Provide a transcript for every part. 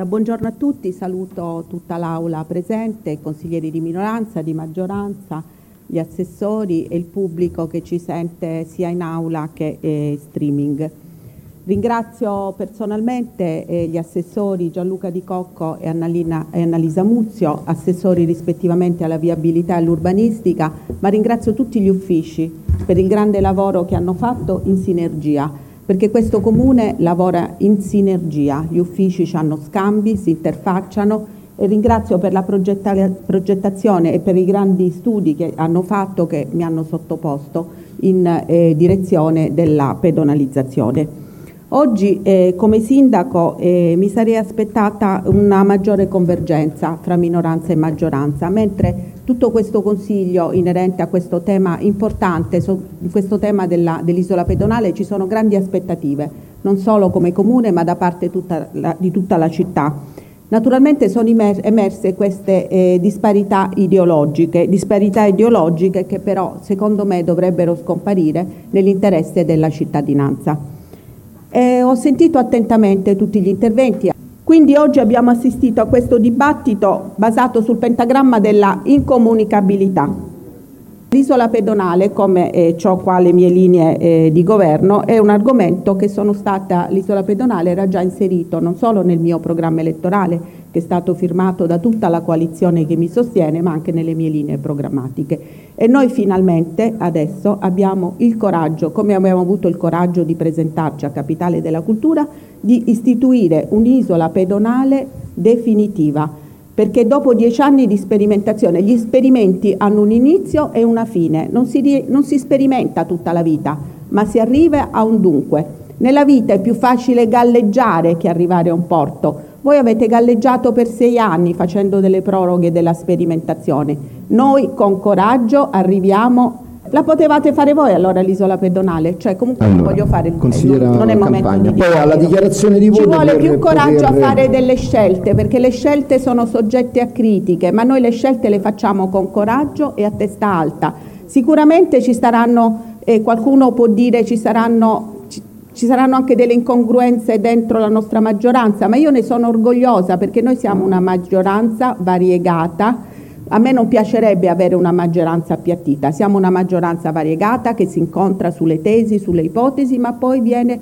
Buongiorno a tutti, saluto tutta l'Aula presente, consiglieri di minoranza, di maggioranza, gli assessori e il pubblico che ci sente sia in aula che streaming. Ringrazio personalmente gli assessori Gianluca Di Cocco e Annalisa Muzio, assessori rispettivamente alla viabilità e all'urbanistica, ma ringrazio tutti gli uffici per il grande lavoro che hanno fatto in sinergia, perché questo Comune lavora in sinergia, gli uffici hanno scambi, si interfacciano, e ringrazio per la progettazione e per i grandi studi che hanno fatto, che mi hanno sottoposto in direzione della pedonalizzazione. Oggi come sindaco mi sarei aspettata una maggiore convergenza fra minoranza e maggioranza, mentre tutto questo consiglio inerente a questo tema importante, questo tema dell'isola pedonale, ci sono grandi aspettative, non solo come Comune ma da parte di tutta la città. Naturalmente sono emerse queste disparità ideologiche che però secondo me dovrebbero scomparire nell'interesse della cittadinanza. Ho sentito attentamente tutti gli interventi, quindi oggi abbiamo assistito a questo dibattito basato sul pentagramma della incomunicabilità. L'isola pedonale, come ciò qua le mie linee di governo, è un argomento che l'isola pedonale era già inserito non solo nel mio programma elettorale, che è stato firmato da tutta la coalizione che mi sostiene, ma anche nelle mie linee programmatiche. E noi finalmente adesso abbiamo il coraggio, come abbiamo avuto il coraggio di presentarci a Capitale della Cultura, di istituire un'isola pedonale definitiva. Perché dopo 10 anni di sperimentazione, gli esperimenti hanno un inizio e una fine, non si sperimenta tutta la vita, ma si arriva a un dunque. Nella vita è più facile galleggiare che arrivare a un porto. Voi avete galleggiato per 6 anni facendo delle proroghe della sperimentazione. Noi con coraggio arriviamo. La potevate fare voi allora l'isola pedonale? Cioè comunque non voglio fare non è momento di dire. Poi alla dichiarazione di voto ci vuole più coraggio a fare delle scelte, perché le scelte sono soggette a critiche, ma noi le scelte le facciamo con coraggio e a testa alta. Sicuramente ci saranno, qualcuno può dire ci saranno anche delle incongruenze dentro la nostra maggioranza, ma io ne sono orgogliosa perché noi siamo una maggioranza variegata. A me non piacerebbe avere una maggioranza appiattita, siamo una maggioranza variegata che si incontra sulle tesi, sulle ipotesi, ma poi viene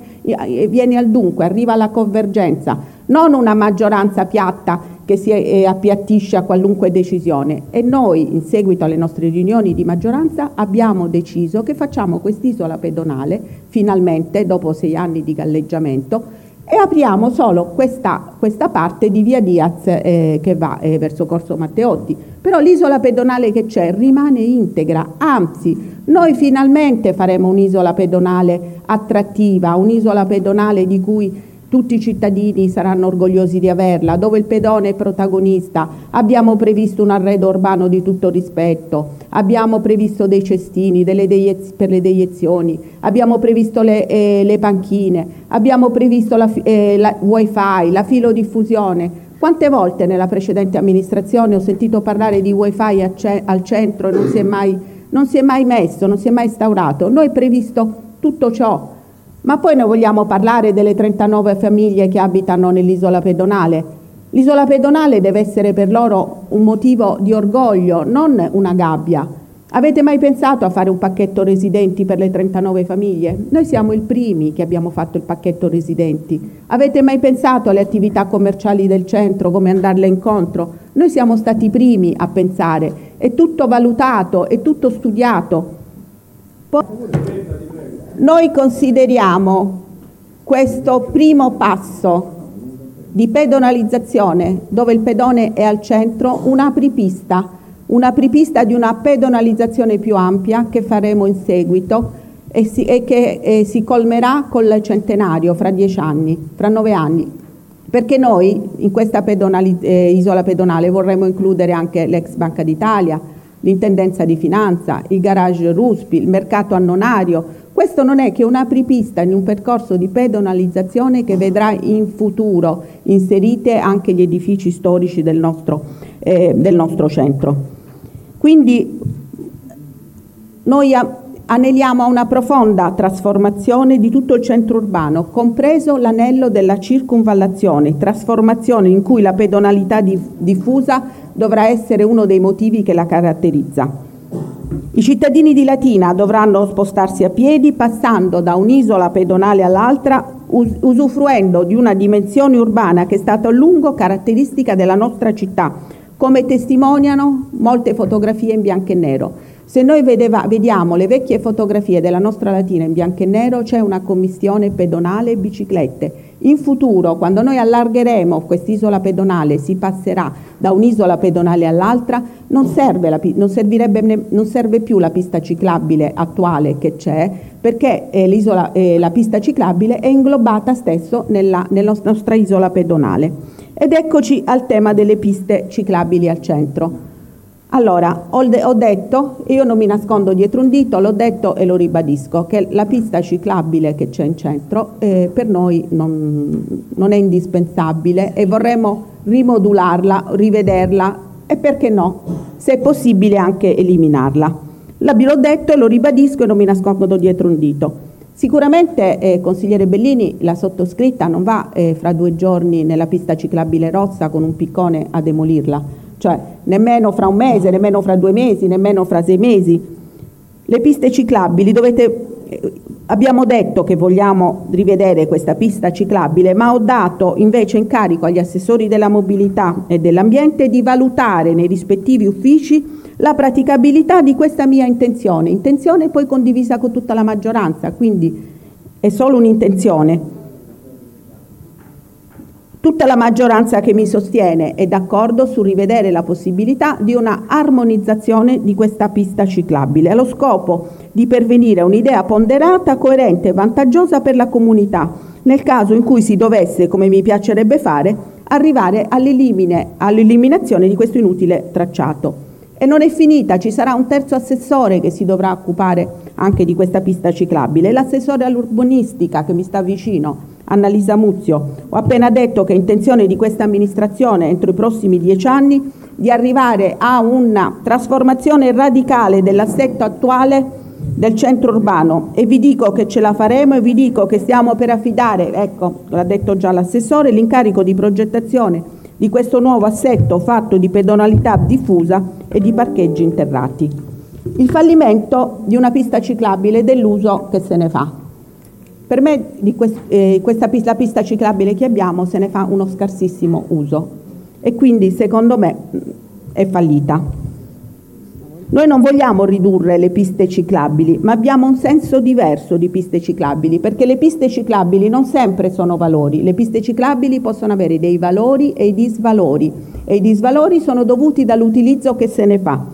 al dunque, arriva alla convergenza, non una maggioranza piatta che si appiattisce a qualunque decisione. E noi, in seguito alle nostre riunioni di maggioranza, abbiamo deciso che facciamo quest'isola pedonale, finalmente, dopo 6 anni di galleggiamento, e apriamo solo questa parte di via Diaz che va verso Corso Matteotti. Però l'isola pedonale che c'è rimane integra, anzi noi finalmente faremo un'isola pedonale attrattiva, un'isola pedonale di cui tutti i cittadini saranno orgogliosi di averla, dove il pedone è protagonista. Abbiamo previsto un arredo urbano di tutto rispetto, abbiamo previsto dei cestini per le deiezioni, abbiamo previsto le panchine, abbiamo previsto la wifi, la filodiffusione. Quante volte nella precedente amministrazione ho sentito parlare di wifi al centro e non si è mai messo, non si è mai instaurato? Noi previsto tutto ciò. Ma poi noi vogliamo parlare delle 39 famiglie che abitano nell'isola pedonale. L'isola pedonale deve essere per loro un motivo di orgoglio, non una gabbia. Avete mai pensato a fare un pacchetto residenti per le 39 famiglie? Noi siamo i primi che abbiamo fatto il pacchetto residenti. Avete mai pensato alle attività commerciali del centro, come andarle incontro? Noi siamo stati i primi a pensare. È tutto valutato, è tutto studiato. Noi consideriamo questo primo passo di pedonalizzazione, dove il pedone è al centro, un'apripista di una pedonalizzazione più ampia che faremo in seguito e che si colmerà col centenario fra 10 anni, fra 9 anni. Perché noi in questa isola pedonale vorremmo includere anche l'ex Banca d'Italia, l'intendenza di finanza, il garage Ruspi, il mercato annonario. Questo non è che un'apripista in un percorso di pedonalizzazione che vedrà in futuro inserite anche gli edifici storici del nostro centro. Quindi noi Aneliamo a una profonda trasformazione di tutto il centro urbano, compreso l'anello della circunvallazione, trasformazione in cui la pedonalità diffusa dovrà essere uno dei motivi che la caratterizza. I cittadini di Latina dovranno spostarsi a piedi passando da un'isola pedonale all'altra, usufruendo di una dimensione urbana che è stata a lungo caratteristica della nostra città, come testimoniano molte fotografie in bianco e nero. Se noi vediamo le vecchie fotografie della nostra Latina in bianco e nero, c'è una commistione pedonale e biciclette. In futuro, quando noi allargheremo quest'isola pedonale, si passerà da un'isola pedonale all'altra, non serve più la pista ciclabile attuale che c'è, perché la pista ciclabile è inglobata stesso nella nostra isola pedonale. Ed eccoci al tema delle piste ciclabili al centro. Allora, ho detto, e io non mi nascondo dietro un dito, l'ho detto e lo ribadisco, che la pista ciclabile che c'è in centro per noi non è indispensabile e vorremmo rimodularla, rivederla e perché no, se è possibile anche eliminarla. L'ho detto e lo ribadisco e non mi nascondo dietro un dito. Sicuramente, consigliere Bellini, la sottoscritta non va fra 2 giorni nella pista ciclabile Rozza con un piccone a demolirla, cioè nemmeno fra un mese, nemmeno fra 2 mesi, nemmeno fra 6 mesi. Le piste ciclabili abbiamo detto che vogliamo rivedere questa pista ciclabile, ma ho dato invece incarico agli assessori della mobilità e dell'ambiente di valutare nei rispettivi uffici la praticabilità di questa mia intenzione poi condivisa con tutta la maggioranza, quindi è solo un'intenzione. Tutta la maggioranza che mi sostiene è d'accordo su rivedere la possibilità di una armonizzazione di questa pista ciclabile, allo scopo di pervenire a un'idea ponderata, coerente e vantaggiosa per la comunità, nel caso in cui si dovesse, come mi piacerebbe fare, arrivare all'eliminazione di questo inutile tracciato. E non è finita, ci sarà un terzo assessore che si dovrà occupare anche di questa pista ciclabile, l'assessore all'urbanistica che mi sta vicino, Annalisa Muzio. Ho appena detto che è intenzione di questa amministrazione entro i prossimi 10 anni di arrivare a una trasformazione radicale dell'assetto attuale del centro urbano e vi dico che ce la faremo e vi dico che stiamo per affidare, ecco, l'ha detto già l'assessore, l'incarico di progettazione di questo nuovo assetto fatto di pedonalità diffusa e di parcheggi interrati. Il fallimento di una pista ciclabile e dell'uso che se ne fa. Per me la pista ciclabile che abbiamo se ne fa uno scarsissimo uso e quindi secondo me è fallita. Noi non vogliamo ridurre le piste ciclabili, ma abbiamo un senso diverso di piste ciclabili, perché le piste ciclabili non sempre sono valori, le piste ciclabili possono avere dei valori e i disvalori sono dovuti dall'utilizzo che se ne fa.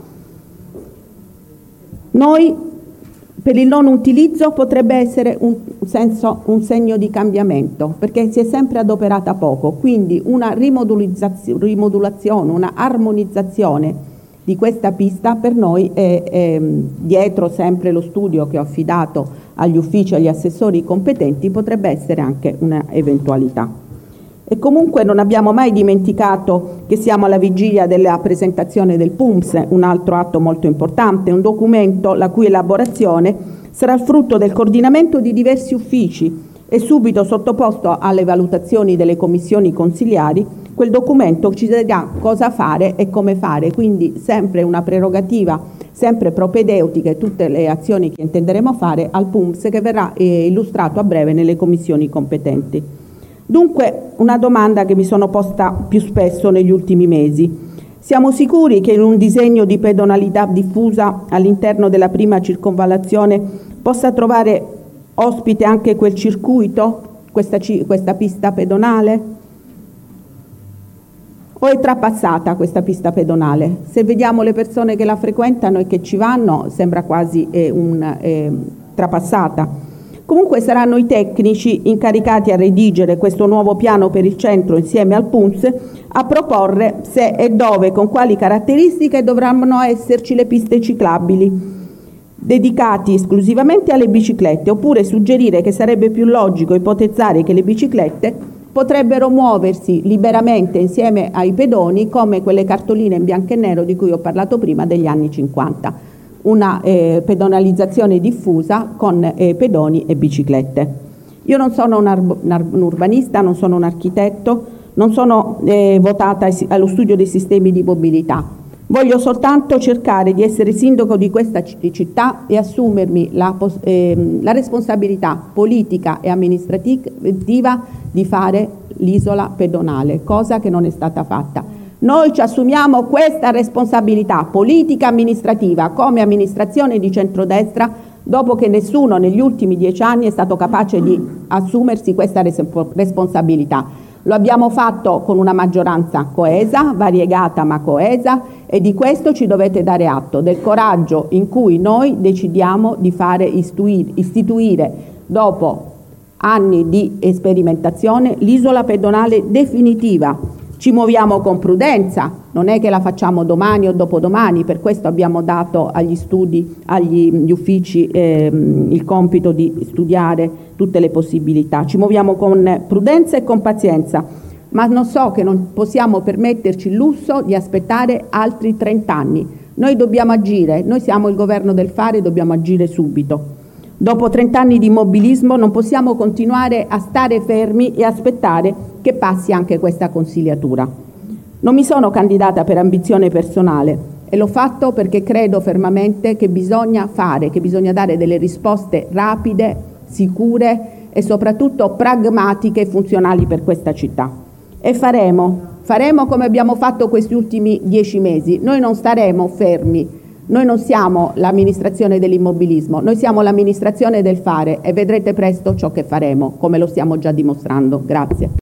Noi, per il non utilizzo, potrebbe essere un segno di cambiamento, perché si è sempre adoperata poco, quindi una rimodulazione, una armonizzazione di questa pista per noi è dietro sempre lo studio che ho affidato agli uffici, agli assessori competenti, potrebbe essere anche una eventualità. E comunque non abbiamo mai dimenticato che siamo alla vigilia della presentazione del PUMS, un altro atto molto importante, un documento la cui elaborazione sarà il frutto del coordinamento di diversi uffici e subito sottoposto alle valutazioni delle commissioni consiliari. Quel documento ci dirà cosa fare e come fare, quindi sempre una prerogativa, sempre propedeutica e tutte le azioni che intenderemo fare al PUMS che verrà illustrato a breve nelle commissioni competenti. Dunque, una domanda che mi sono posta più spesso negli ultimi mesi. Siamo sicuri che in un disegno di pedonalità diffusa all'interno della prima circonvallazione possa trovare ospite anche quel circuito, questa pista pedonale? O è trapassata questa pista pedonale? Se vediamo le persone che la frequentano e che ci vanno, sembra quasi trapassata. Comunque saranno i tecnici incaricati a redigere questo nuovo piano per il centro insieme al PUMS a proporre se e dove, con quali caratteristiche dovranno esserci le piste ciclabili dedicati esclusivamente alle biciclette, oppure suggerire che sarebbe più logico ipotizzare che le biciclette potrebbero muoversi liberamente insieme ai pedoni come quelle cartoline in bianco e nero di cui ho parlato prima degli anni 50. una pedonalizzazione diffusa con pedoni e biciclette. Io non sono un urbanista, non sono un architetto, non sono votata allo studio dei sistemi di mobilità. Voglio soltanto cercare di essere sindaco di questa città e assumermi la responsabilità politica e amministrativa di fare l'isola pedonale, cosa che non è stata fatta. Noi ci assumiamo questa responsabilità politica e amministrativa come amministrazione di centrodestra, dopo che nessuno negli ultimi 10 anni è stato capace di assumersi questa responsabilità. Lo abbiamo fatto con una maggioranza coesa, variegata ma coesa, e di questo ci dovete dare atto, del coraggio in cui noi decidiamo di istituire, dopo anni di sperimentazione, l'isola pedonale definitiva. Ci muoviamo con prudenza, non è che la facciamo domani o dopodomani, per questo abbiamo dato agli uffici il compito di studiare tutte le possibilità. Ci muoviamo con prudenza e con pazienza, ma non so che non possiamo permetterci il lusso di aspettare altri 30 anni. Noi dobbiamo agire, noi siamo il governo del fare, dobbiamo agire subito. Dopo 30 anni di immobilismo non possiamo continuare a stare fermi e aspettare che passi anche questa consigliatura. Non mi sono candidata per ambizione personale e l'ho fatto perché credo fermamente che bisogna dare delle risposte rapide, sicure e soprattutto pragmatiche e funzionali per questa città. E faremo come abbiamo fatto questi ultimi 10 mesi. Noi non staremo fermi. Noi non siamo l'amministrazione dell'immobilismo, noi siamo l'amministrazione del fare e vedrete presto ciò che faremo, come lo stiamo già dimostrando. Grazie.